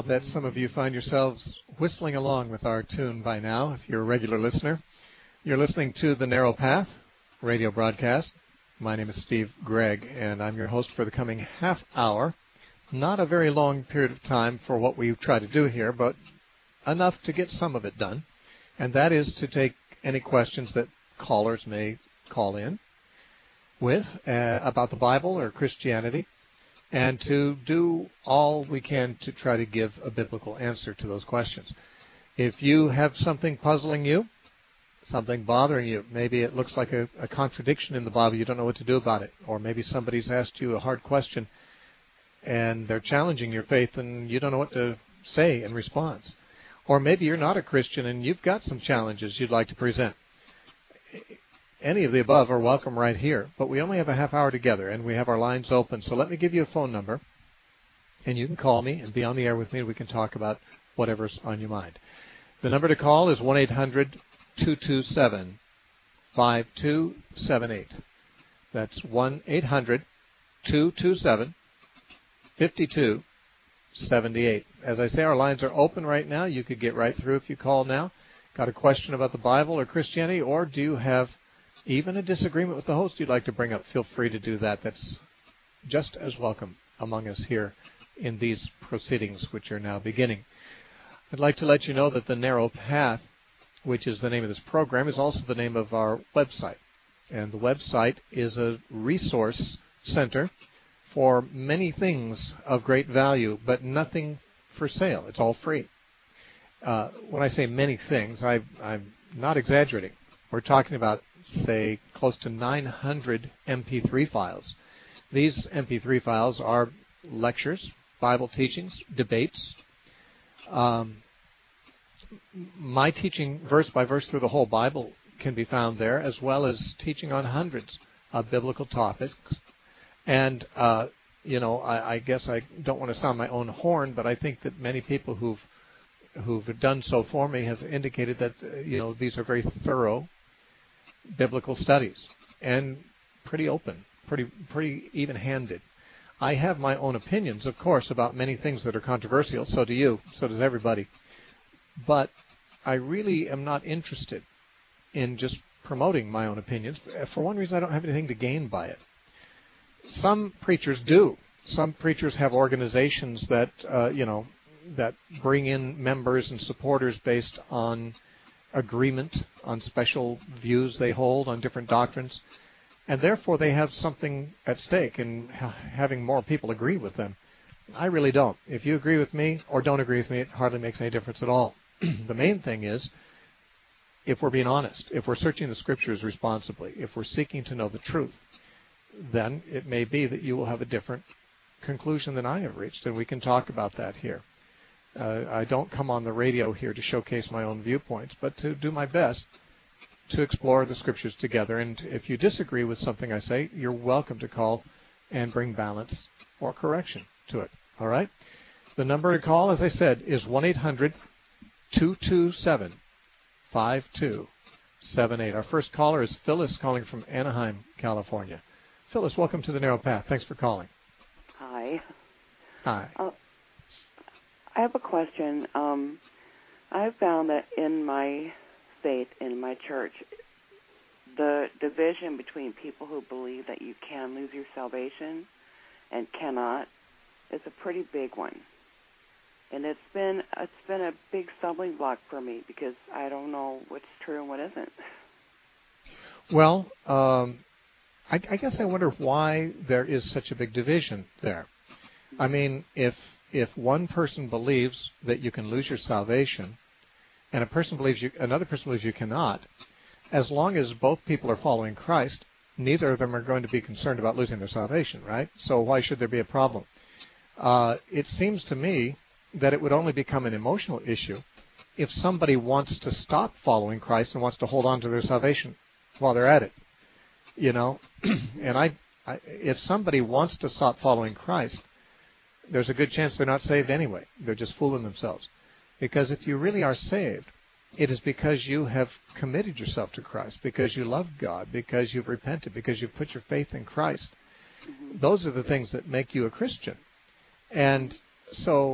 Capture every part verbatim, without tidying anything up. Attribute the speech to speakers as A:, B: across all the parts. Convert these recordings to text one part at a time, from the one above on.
A: bet some of you find yourselves whistling along with our tune by now, if you're a regular listener. You're listening to The Narrow Path radio broadcast. My name is Steve Gregg, and I'm your host for the coming half hour. Not a very long period of time for what we try to do here, but enough to get some of it done. And that is to take any questions that callers may call in with uh, about the Bible or Christianity, and to do all we can to try to give a biblical answer to those questions. If you have something puzzling you, something bothering you, maybe it looks like a, a contradiction in the Bible, you don't know what to do about it, or maybe somebody's asked you a hard question and they're challenging your faith and you don't know what to say in response. Or maybe you're not a Christian and you've got some challenges you'd like to present. Any of the above are welcome right here, but we only have a half hour together and we have our lines open. So let me give you a phone number and you can call me and be on the air with me and we can talk about whatever's on your mind. The number to call is one eight hundred two two seven five two seven eight. That's one eight hundred two two seven five two seven eight. As I say, our lines are open right now. You could get right through if you call now. Got a question about the Bible or Christianity, or do you have even a disagreement with the host you'd like to bring up? Feel free to do that. That's just as welcome among us here in these proceedings which are now beginning. I'd like to let you know that The Narrow Path, which is the name of this program, is also the name of our website. And the website is a resource center for many things of great value, but nothing for sale. It's all free. Uh, when I say many things, I, I'm not exaggerating. We're talking about, say, close to nine hundred M P three files. These M P three files are lectures, Bible teachings, debates, um, my teaching verse by verse through the whole Bible can be found there, as well as teaching on hundreds of biblical topics. And, uh, you know, I, I guess I don't want to sound my own horn, but I think that many people who've who've done so for me have indicated that, uh, you know, these are very thorough biblical studies and pretty open, pretty pretty even-handed. I have my own opinions, of course, about many things that are controversial. So do you. So does everybody. But I really am not interested in just promoting my own opinions. For one reason, I don't have anything to gain by it. Some preachers do. Some preachers have organizations that, uh, you know, that bring in members and supporters based on agreement, on special views they hold on different doctrines. And therefore, they have something at stake in ha- having more people agree with them. I really don't. If you agree with me or don't agree with me, it hardly makes any difference at all. The main thing is, if we're being honest, if we're searching the Scriptures responsibly, if we're seeking to know the truth, then it may be that you will have a different conclusion than I have reached, and we can talk about that here. Uh, I don't come on the radio here to showcase my own viewpoints, but to do my best to explore the Scriptures together. And if you disagree with something I say, you're welcome to call and bring balance or correction to it. All right? The number to call, as I said, is one eight hundred two two seven five two seven eight. Our first caller is Phyllis, calling from Anaheim, California. Phyllis, welcome to The Narrow Path. Thanks for calling.
B: Hi.
A: Hi.
B: Uh, I have a question. Um, I've found that in my faith, in my church, the division between people who believe that you can lose your salvation and cannot is a pretty big one. And it's been it's been a big stumbling block for me because I don't know what's true and what isn't.
A: Well, um, I, I guess I wonder why there is such a big division there. I mean, if if one person believes that you can lose your salvation, and a person believes you, another person believes you cannot, as long as both people are following Christ, neither of them are going to be concerned about losing their salvation, right? So why should there be a problem? Uh, it seems to me that it would only become an emotional issue if somebody wants to stop following Christ and wants to hold on to their salvation while they're at it. You know, and I, I, if somebody wants to stop following Christ, there's a good chance they're not saved anyway. They're just fooling themselves. Because if you really are saved, it is because you have committed yourself to Christ, because you love God, because you've repented, because you've put your faith in Christ. Mm-hmm. Those are the things that make you a Christian. And so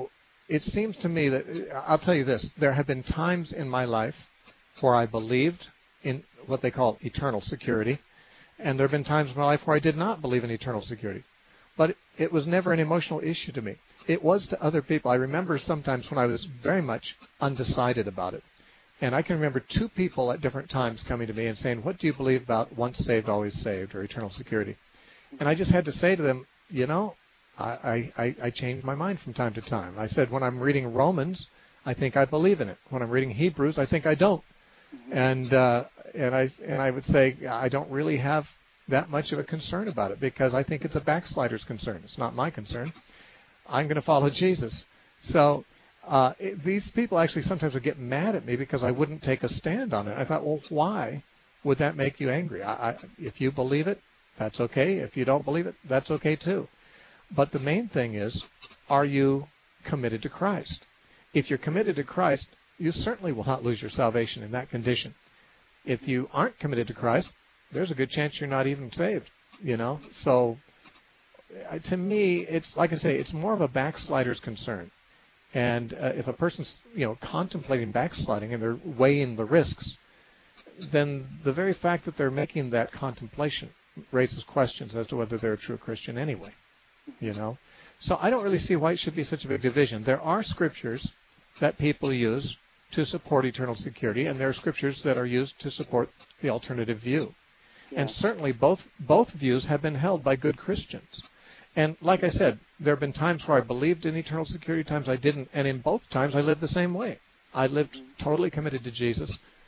A: it seems to me that, I'll tell you this, there have been times in my life where I believed in what they call eternal security, and there have been times in my life where I did not believe in eternal security. But it was never an emotional issue to me. It was to other people. I remember sometimes when I was very much undecided about it. And I can remember two people at different times coming to me and saying, what do you believe about once saved, always saved, or eternal security? And I just had to say to them, you know, I, I, I change my mind from time to time. I said, when I'm reading Romans, I think I believe in it. When I'm reading Hebrews, I think I don't. And uh, and I and I would say I don't really have that much of a concern about it because I think it's a backslider's concern. It's not my concern. I'm going to follow Jesus. So uh, it, these people actually sometimes would get mad at me because I wouldn't take a stand on it. I thought, well, why would that make you angry? I, I, if you believe it, that's okay. If you don't believe it, that's okay too. But the main thing is, are you committed to Christ? If you're committed to Christ, you certainly will not lose your salvation in that condition. If you aren't committed to Christ, there's a good chance you're not even saved, you know. So uh, to me, it's like I say, it's more of a backslider's concern. And uh, if a person's, you know, contemplating backsliding and they're weighing the risks, then the very fact that they're making that contemplation raises questions as to whether they're a true Christian anyway, you know. So I don't really see why it should be such a big division. There are scriptures that people use to support eternal security, and there are scriptures that are used to support the alternative view. Yeah. And certainly both both views have been held by good Christians. And like I said, there have been times where I believed in eternal security, times I didn't, and in both times I lived the same way. I lived totally committed to Jesus,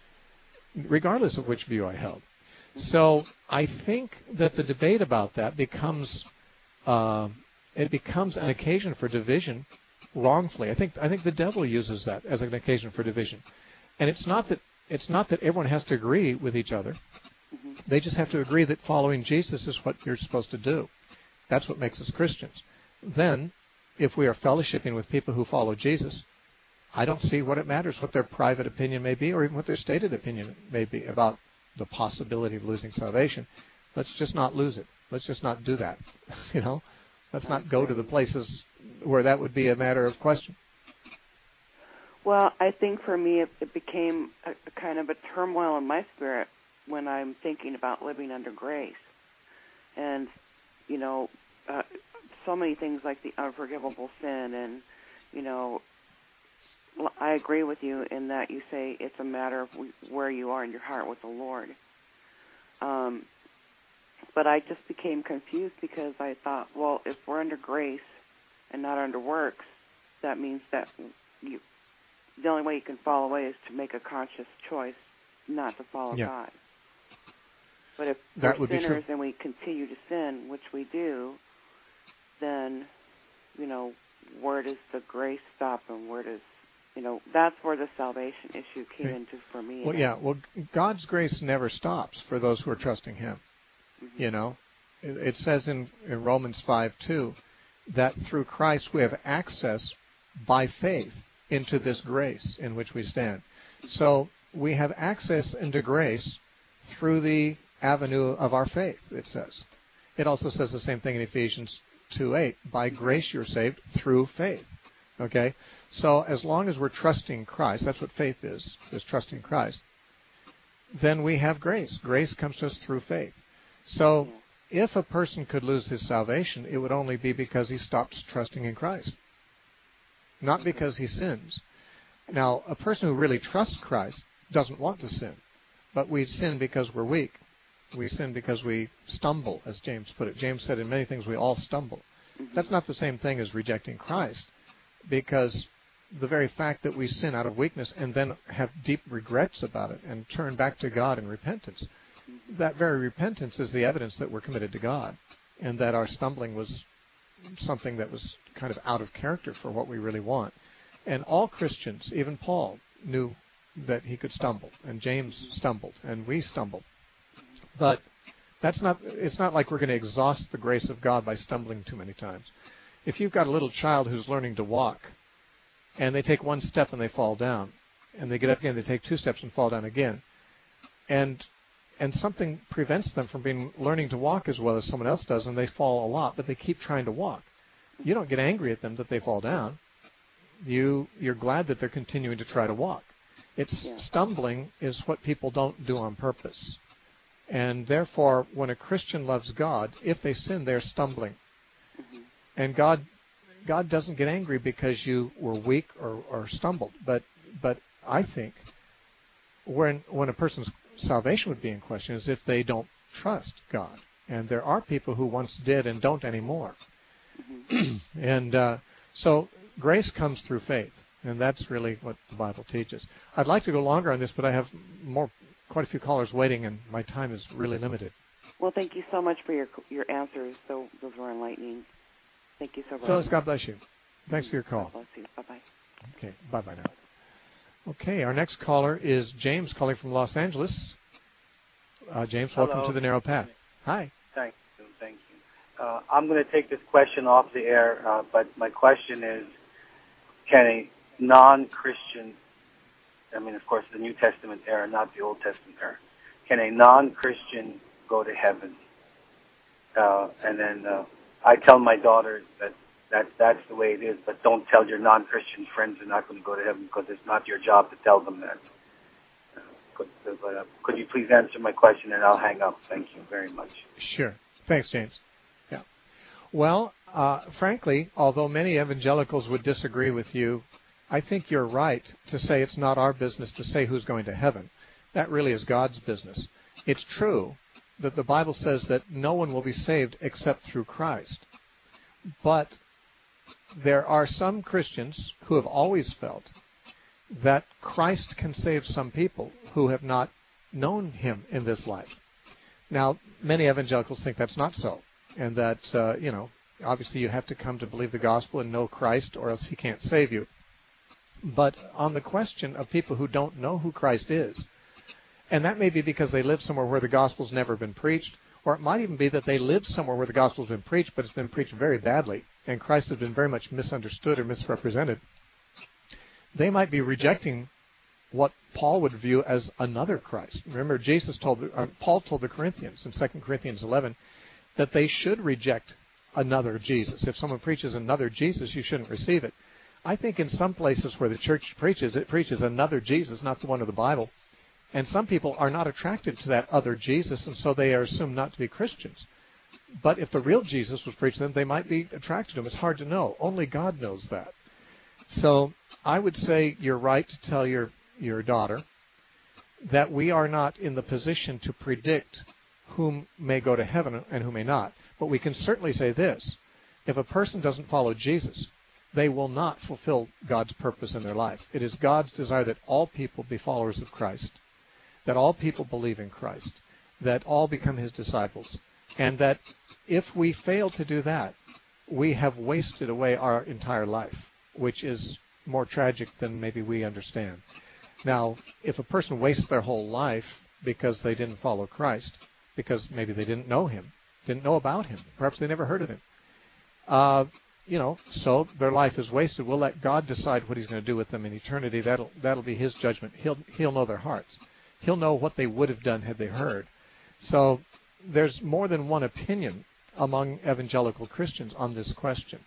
A: regardless of which view I held. So I think that the debate about that becomes uh, it becomes an occasion for division wrongfully. I think I think the devil uses that as an occasion for division. And it's not that it's not that everyone has to agree with each other. Mm-hmm. They just have to agree that following Jesus is what you're supposed to do. That's what makes us Christians. Then, if we are fellowshipping with people who follow Jesus, I don't see what it matters what their private opinion may be or even what their stated opinion may be about the possibility of losing salvation. Let's just not lose it. Let's just not do that. You know? Let's not go to the places where that would be a matter of question.
B: Well, I think for me it, it became a, a kind of a turmoil in my spirit when I'm thinking about living under grace. And, you know, uh, so many things like the unforgivable sin and, you know, I agree with you in that you say it's a matter of where you are in your heart with the Lord. Um, but I just became confused because I thought, well, if we're under grace and not under works, that means that you, the only way you can fall away is to make a conscious choice not to follow
A: yeah.
B: God. But if
A: that
B: we're sinners and we continue to sin, which we do, then, you know, where does the grace stop and where does, you know, that's where the salvation issue came okay. into for me.
A: Well, yeah, well, God's grace never stops for those who are trusting Him. Mm-hmm. You know, it, it says in, in Romans five two that through Christ we have access by faith into this grace in which we stand. So we have access into grace through the avenue of our faith, it says. It also says the same thing in Ephesians two eight. By grace you're saved through faith. Okay? So as long as we're trusting Christ, that's what faith is, is trusting Christ, then we have grace. Grace comes to us through faith. So if a person could lose his salvation, it would only be because he stopped trusting in Christ, not because he sins. Now, a person who really trusts Christ doesn't want to sin, but we sin because we're weak. We sin because we stumble, as James put it. James said in many things we all stumble. That's not the same thing as rejecting Christ, because the very fact that we sin out of weakness and then have deep regrets about it and turn back to God in repentance, that very repentance is the evidence that we're committed to God and that our stumbling was something that was kind of out of character for what we really want. And all Christians, even Paul, knew that he could stumble, and James stumbled, and we stumbled. But that's not, it's not like we're going to exhaust the grace of God by stumbling too many times. If you've got a little child who's learning to walk, and they take one step and they fall down, and they get up again, they take two steps and fall down again, and and something prevents them from being learning to walk as well as someone else does, and they fall a lot, but they keep trying to walk. You don't get angry at them that they fall down. You, you're glad that they're continuing to try to walk. It's
B: Yeah.
A: stumbling is what people don't do on purpose. And therefore, when a Christian loves God, if they sin, they're stumbling.
B: Mm-hmm.
A: And God God doesn't get angry because you were weak or, or stumbled. But but I think when when a person's salvation would be in question is if they don't trust God. And there are people who once did and don't anymore. Mm-hmm. and uh, so grace comes through faith. And that's really what the Bible teaches. I'd like to go longer on this, but I have more, quite a few callers waiting, and my time is really limited.
B: Well, thank you so much for your your answers. So those were enlightening. Thank you so much.
A: Phyllis, God bless you. Thanks for your call.
B: God bless you. Bye-bye.
A: Okay, bye-bye now. Okay, our next caller is James calling from Los Angeles. Uh, James,
C: Hello.
A: welcome to the Narrow Path. Hi.
C: Thank you. Thank you. Uh, I'm going to take this question off the air, uh, but my question is, can a non-Christian, I mean, of course, the New Testament era, not the Old Testament era, can a non-Christian go to heaven? Uh, and then uh, I tell my daughter that, that that's the way it is, but don't tell your non-Christian friends they're not going to go to heaven because it's not your job to tell them that. Uh, could, but, uh, could you please answer my question, and I'll hang up. Thank you very much.
A: Sure. Thanks, James. Yeah. Well, uh, frankly, although many evangelicals would disagree with you, I think you're right to say it's not our business to say who's going to heaven. That really is God's business. It's true that the Bible says that no one will be saved except through Christ. But there are some Christians who have always felt that Christ can save some people who have not known him in this life. Now, many evangelicals think that's not so, and that, uh, you know, obviously you have to come to believe the gospel and know Christ or else he can't save you. But on the question of people who don't know who Christ is, and that may be because they live somewhere where the gospel's never been preached, or it might even be that they live somewhere where the gospel's been preached, but it's been preached very badly, and Christ has been very much misunderstood or misrepresented. They might be rejecting what Paul would view as another Christ. Remember, Jesus told, uh, Paul told the Corinthians in Second Corinthians eleven that they should reject another Jesus. If someone preaches another Jesus, you shouldn't receive it. I think in some places where the church preaches, it preaches another Jesus, not the one of the Bible. And some people are not attracted to that other Jesus, and so they are assumed not to be Christians. But if the real Jesus was preached to them, they might be attracted to him. It's hard to know. Only God knows that. So I would say you're right to tell your, your daughter that we are not in the position to predict whom may go to heaven and who may not. But we can certainly say this. If a person doesn't follow Jesus, they will not fulfill God's purpose in their life. It is God's desire that all people be followers of Christ, that all people believe in Christ, that all become his disciples, and that if we fail to do that, we have wasted away our entire life, which is more tragic than maybe we understand. Now, if a person wastes their whole life because they didn't follow Christ, because maybe they didn't know him, didn't know about him, perhaps they never heard of him, uh, you know, so their life is wasted. We'll let God decide what he's going to do with them in eternity. That'll that'll be his judgment. He'll he'll know their hearts. He'll know what they would have done had they heard. So there's more than one opinion among evangelical Christians on this question.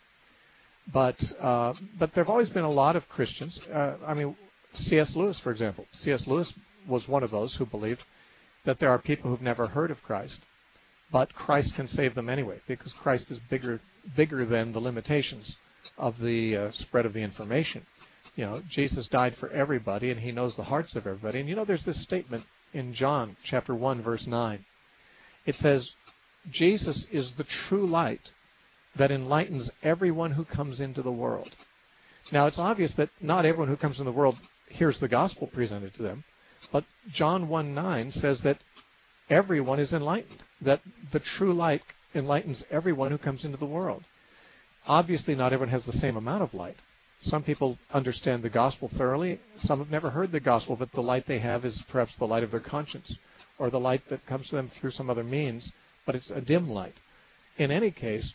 A: But uh, but there have always been a lot of Christians. Uh, I mean, C S Lewis, for example. C S Lewis was one of those who believed that there are people who've never heard of Christ, but Christ can save them anyway, because Christ is bigger bigger than the limitations of the uh, spread of the information. You know, Jesus died for everybody, and he knows the hearts of everybody. And you know, there's this statement in John chapter one, verse nine. It says, Jesus is the true light that enlightens everyone who comes into the world. Now, it's obvious that not everyone who comes into the world hears the gospel presented to them, but John one nine says that everyone is enlightened, that the true light enlightens everyone who comes into the world. Obviously, not everyone has the same amount of light. Some people understand the gospel thoroughly. Some have never heard the gospel, but the light they have is perhaps the light of their conscience, or the light that comes to them through some other means, but it's a dim light. In any case,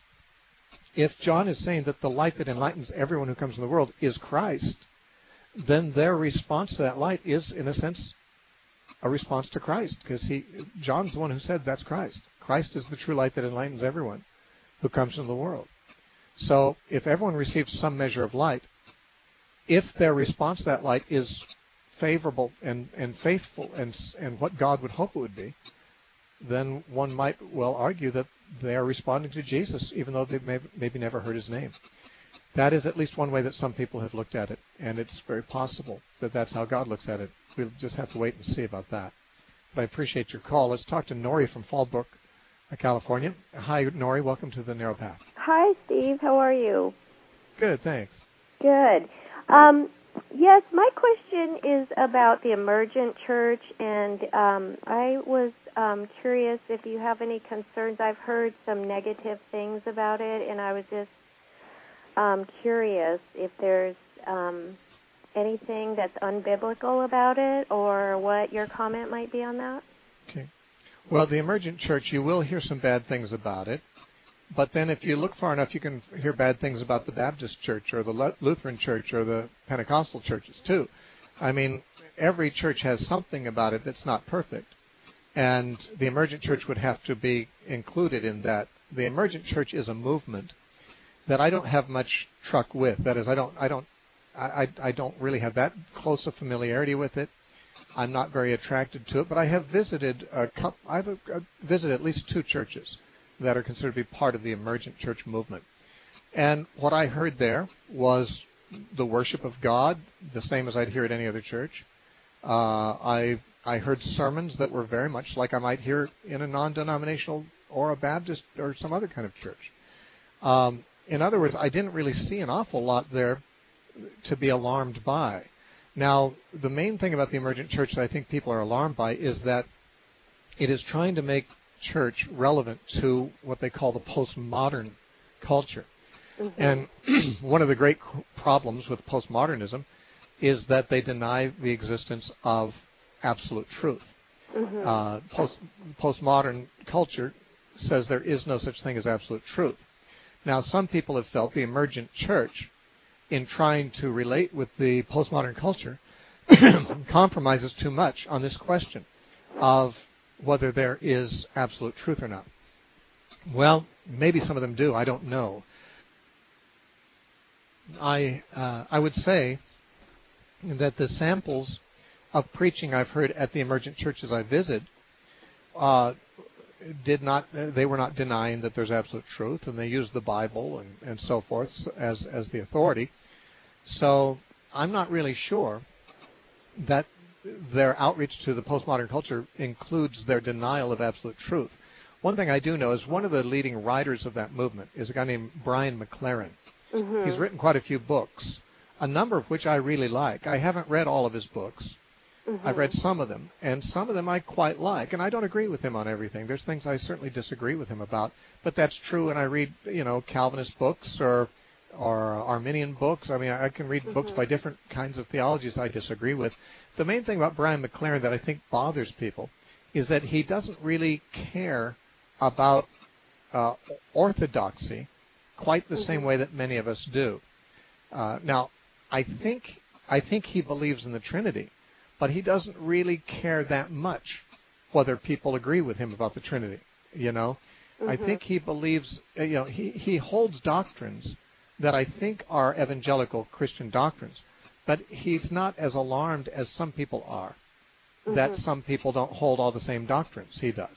A: if John is saying that the light that enlightens everyone who comes in the world is Christ, then their response to that light is, in a sense, a response to Christ, because he, John's the one who said that's Christ. Christ is the true light that enlightens everyone who comes into the world. So if everyone receives some measure of light, if their response to that light is favorable and, and faithful and and what God would hope it would be, then one might well argue that they are responding to Jesus, even though they've maybe, maybe never heard his name. That is at least one way that some people have looked at it, and it's very possible that that's how God looks at it. We'll just have to wait and see about that. But I appreciate your call. Let's talk to Nori from Fallbrook, California. Hi, Nori. Welcome to the Narrow Path.
D: Hi, Steve. How are you?
A: Good, thanks.
D: Good. Um, yes, my question is about the Emergent Church, and um, I was um, curious if you have any concerns. I've heard some negative things about it, and I was just um, curious if there's um, anything that's unbiblical about it, or what your comment might be on that.
A: Okay. Well, the Emergent Church, you will hear some bad things about it. But then if you look far enough, you can hear bad things about the Baptist Church or the Lutheran Church or the Pentecostal churches, too. I mean, every church has something about it that's not perfect. And the Emergent Church would have to be included in that. The Emergent Church is a movement that I don't have much truck with. That is, I don't, I don't, I, I don't really have that close a familiarity with it. I'm not very attracted to it, but I have visited a couple, I've uh, visited at least two churches that are considered to be part of the Emergent Church movement. And what I heard there was the worship of God, the same as I'd hear at any other church. Uh, I I heard sermons that were very much like I might hear in a non-denominational or a Baptist or some other kind of church. Um, in other words, I didn't really see an awful lot there to be alarmed by. Now, the main thing about the Emergent Church that I think people are alarmed by is that it is trying to make church relevant to what they call the postmodern culture. Mm-hmm. And one of the great problems with postmodernism is that they deny the existence of absolute truth. Mm-hmm. Uh, post, postmodern culture says there is no such thing as absolute truth. Now, some people have felt the Emergent Church, in trying to relate with the postmodern culture, compromises too much on this question of whether there is absolute truth or not. Well, maybe some of them do. I don't know. I uh, I would say that the samples of preaching I've heard at the Emergent churches I visit uh, did not. They were not denying that there's absolute truth, and they used the Bible and, and so forth as as the authority. So I'm not really sure that their outreach to the postmodern culture includes their denial of absolute truth. One thing I do know is one of the leading writers of that movement is a guy named Brian McLaren. Mm-hmm. He's written quite a few books, a number of which I really like. I haven't read all of his books. Mm-hmm. I've read some of them, and some of them I quite like, and I don't agree with him on everything. There's things I certainly disagree with him about, but that's true, and I read, you know, Calvinist books or or Arminian books. I mean, I can read mm-hmm. books by different kinds of theologies I disagree with. The main thing about Brian McLaren that I think bothers people is that he doesn't really care about uh, orthodoxy quite the mm-hmm. same way that many of us do. Uh, now, I think I think he believes in the Trinity, but he doesn't really care that much whether people agree with him about the Trinity. You know, mm-hmm. I think he believes. You know, he he holds doctrines that I think are evangelical Christian doctrines, but he's not as alarmed as some people are, mm-hmm. that some people don't hold all the same doctrines he does.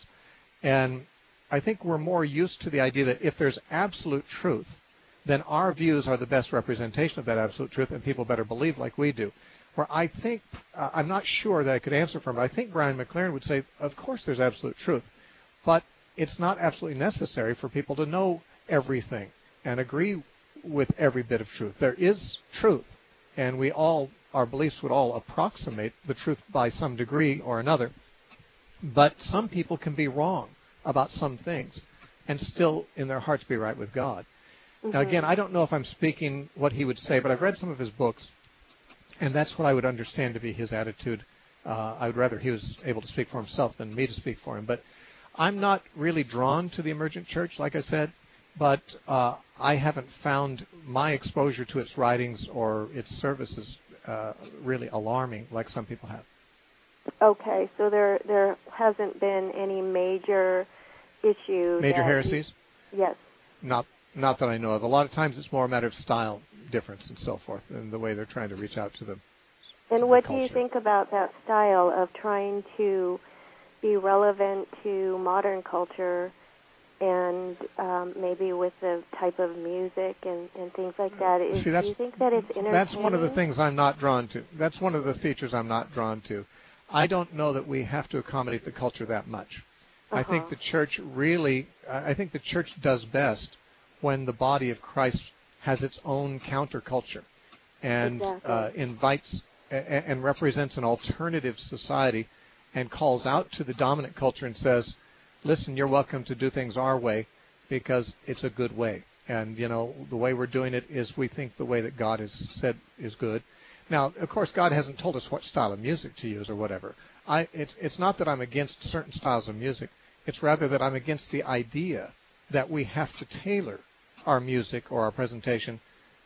A: And I think we're more used to the idea that if there's absolute truth, then our views are the best representation of that absolute truth, and people better believe like we do. Where I think, uh, I'm not sure that I could answer for him, but I think Brian McLaren would say, of course there's absolute truth, but it's not absolutely necessary for people to know everything and agree with every bit of truth. There is truth, and we all, our beliefs would all approximate the truth by some degree or another, but some people can be wrong about some things and still in their hearts be right with God. Mm-hmm. Now, again, I don't know if I'm speaking what he would say, but I've read some of his books, and that's what I would understand to be his attitude. Uh, I would rather he was able to speak for himself than me to speak for him. But I'm not really drawn to the Emergent Church, like I said, but uh, I haven't found my exposure to its writings or its services uh, really alarming like some people have.
D: Okay, so there there hasn't been any major issues.
A: Major heresies?
D: You, yes.
A: Not not that I know of. A lot of times it's more a matter of style difference and so forth, and the way they're trying to reach out to them.
D: And what do you think about that style of trying to be relevant to modern culture and um, maybe with the type of music and, and things like that? Is,
A: See, that's,
D: do you think that it's entertaining?
A: That's one of the things I'm not drawn to. That's one of the features I'm not drawn to. I don't know that we have to accommodate the culture that much. Uh-huh. I think the church really, I think the church does best when the body of Christ has its own counterculture and
D: exactly.
A: uh, invites and represents an alternative society and calls out to the dominant culture and says, listen, you're welcome to do things our way because it's a good way. And, you know, the way we're doing it is we think the way that God has said is good. Now, of course, God hasn't told us what style of music to use or whatever. I, it's, it's not that I'm against certain styles of music. It's rather that I'm against the idea that we have to tailor our music or our presentation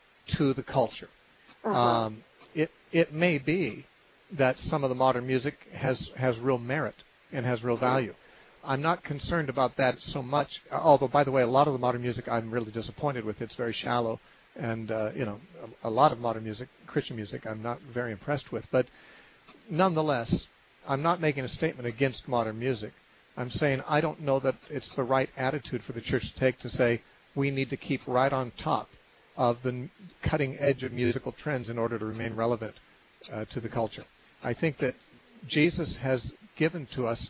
A: to the culture.
D: Uh-huh.
A: Um, it it may be that some of the modern music has, has real merit and has real value. I'm not concerned about that so much, although, by the way, a lot of the modern music I'm really disappointed with. It's very shallow, and, uh, you know, a, a lot of modern music, Christian music, I'm not very impressed with. But nonetheless, I'm not making a statement against modern music. I'm saying I don't know that it's the right attitude for the church to take to say we need to keep right on top of the cutting edge of musical trends in order to remain relevant uh, to the culture. I think that Jesus has given to us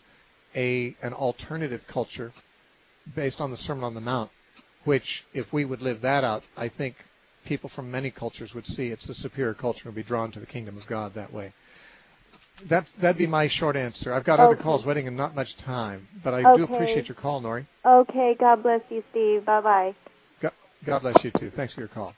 A: a an alternative culture based on the Sermon on the Mount, which, if we would live that out, I think people from many cultures would see it's the superior culture and be drawn to the kingdom of God that way. That's, that'd be my short answer. I've got
D: okay.
A: other calls waiting and not much time, but I
D: okay.
A: do appreciate your call, Nori.
D: Okay, God bless you, Steve. Bye-bye.
A: God, God bless you, too. Thanks for your call.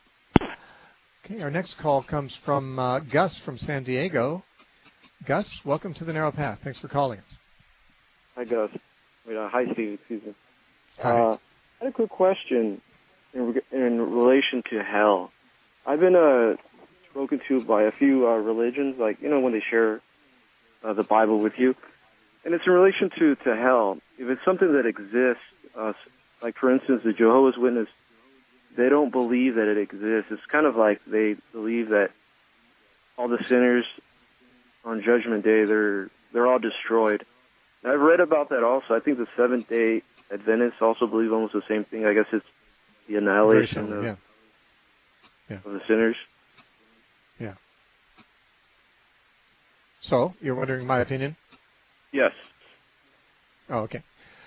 A: Okay, our next call comes from uh, Gus from San Diego. Gus, welcome to the Narrow Path. Thanks for calling us.
E: Hi, Gus. Wait, uh, hi, Steve. Excuse me.
A: Hi.
E: Uh, I had a quick question in, in relation to hell. I've been uh, spoken to by a few uh, religions, like, you know, when they share uh, the Bible with you. And it's in relation to, to hell. If it's something that exists, uh, like, for instance, the Jehovah's Witness, they don't believe that it exists. It's kind of like they believe that all the sinners on Judgment Day, they're they're all destroyed. And I've read about that also. I think the Seventh-day Adventists also believe almost the same thing. I guess it's the annihilation
A: similar,
E: of,
A: yeah. Yeah.
E: of the sinners.
A: Yeah. So, you're wondering my opinion?
E: Yes.
A: Oh, okay.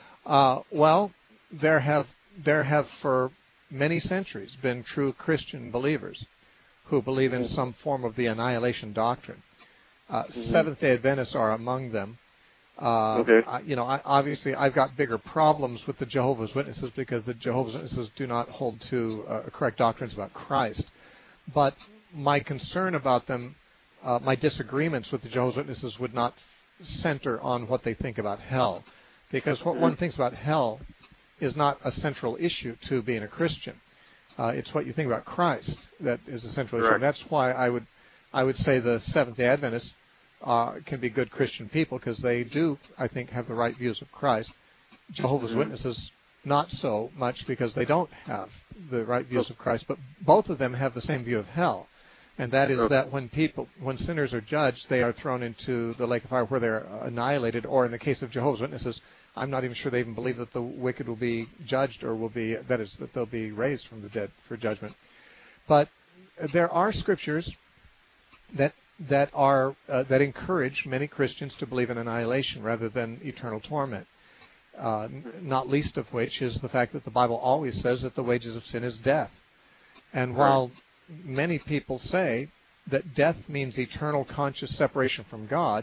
A: Uh, well, there have there have for many centuries been true Christian believers who believe in some form of the annihilation doctrine. Uh, mm-hmm. Seventh-day Adventists are among them. Uh,
E: okay.
A: I, you know, I, obviously, I've got bigger problems with the Jehovah's Witnesses because the Jehovah's Witnesses do not hold to uh, correct doctrines about Christ. But my concern about them, uh, my disagreements with the Jehovah's Witnesses would not center on what they think about hell, because what one thinks about hell is not a central issue to being a Christian. Uh, it's what you think about Christ that is a central
E: Correct.
A: issue. That's why I would, I would say the Seventh-day Adventists uh, can be good Christian people because they do, I think, have the right views of Christ. Jehovah's mm-hmm. Witnesses, not so much because they don't have the right views of Christ, but both of them have the same view of hell, and that is that when people, when sinners are judged, they are thrown into the lake of fire where they're annihilated, or in the case of Jehovah's Witnesses, I'm not even sure they even believe that the wicked will be judged or will be, that is, that they'll be raised from the dead for judgment. But there are scriptures that that are uh, that encourage many Christians to believe in annihilation rather than eternal torment. Uh, not least of which is the fact that the Bible always says that the wages of sin is death. And while many people say that death means eternal conscious separation from God,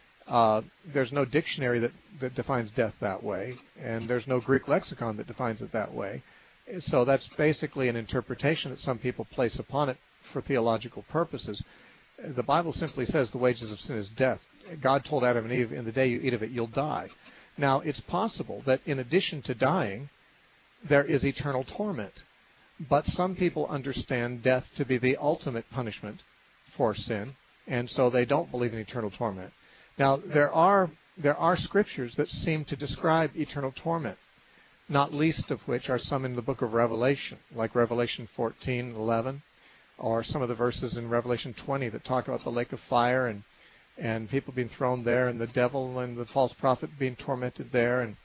A: uh, there's no dictionary that, that defines death that way, and there's no Greek lexicon that defines it that way. So that's basically an interpretation that some people place upon it for theological purposes. The Bible simply says the wages of sin is death. God told Adam and Eve, in the day you eat of it, you'll die. Now, it's possible that in addition to dying, there is eternal torment. But some people understand death to be the ultimate punishment for sin, and so they don't believe in eternal torment. Now, there are there are scriptures that seem to describe eternal torment. not least of which are some in the book of Revelation, like Revelation fourteen, eleven, or some of the verses in Revelation twenty that talk about the lake of fire and, and people being thrown there and the devil and the false prophet being tormented there. And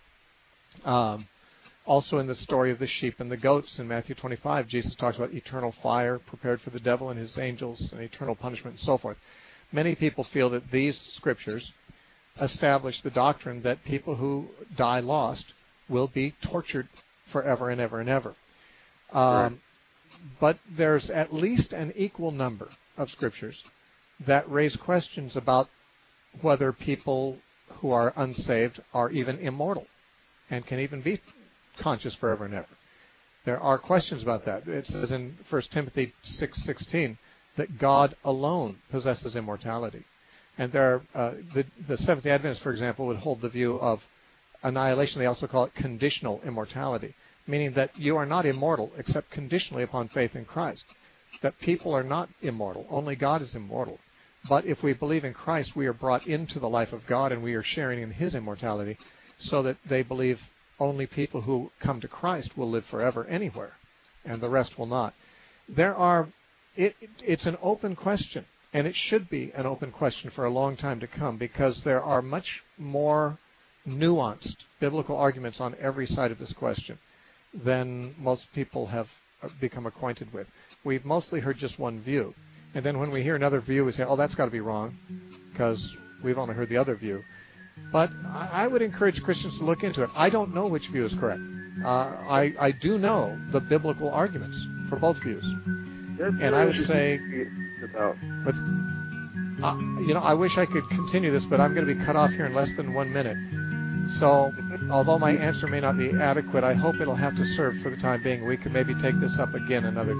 A: um, also in the story of the sheep and the goats in Matthew twenty-five, Jesus talks about eternal fire prepared for the devil and his angels and eternal punishment and so forth. Many people feel that these scriptures establish the doctrine that people who die lost will be tortured forever and ever and ever. Um, right. But there's at least an equal number of scriptures that raise questions about whether people who are unsaved are even immortal and can even be conscious forever and ever. There are questions about that. It says in First Timothy six sixteen that God alone possesses immortality. And there, are, uh, the, the Seventh-day Adventists, for example, would hold the view of annihilation. They also call it conditional immortality, meaning that you are not immortal except conditionally upon faith in Christ, that people are not immortal. Only God is immortal. But if we believe in Christ, we are brought into the life of God and we are sharing in his immortality, so that they believe only people who come to Christ will live forever anywhere, and the rest will not. There are, it, it's an open question, and it should be an open question for a long time to come, because there are much more nuanced biblical arguments on every side of this question than most people have become acquainted with. We've mostly heard just one view, and then when we hear another view, we say, oh, that's got to be wrong, because we've only heard the other view. But I would encourage Christians to look into it. I don't know which view is correct. Uh, I, I do know the biblical arguments for both views.
E: That's
A: and I would say,
E: about.
A: With, uh, you know, I wish I could continue this, but I'm going to be cut off here in less than one minute. So, although my answer may not be adequate, I hope it'll have to serve for the time being. We can maybe take this up again another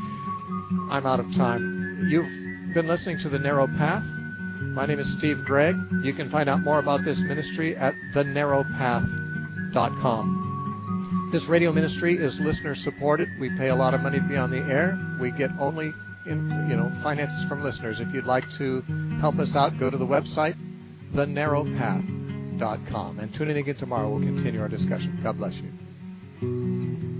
A: time. I'm out of time. You've been listening to The Narrow Path. My name is Steve Gregg. You can find out more about this ministry at the narrow path dot com. This radio ministry is listener supported. We pay a lot of money to be on the air. We get only in, you know, finances from listeners. If you'd like to help us out, go to the website, the narrow path dot com. And tune in again tomorrow. We'll continue our discussion. God bless you.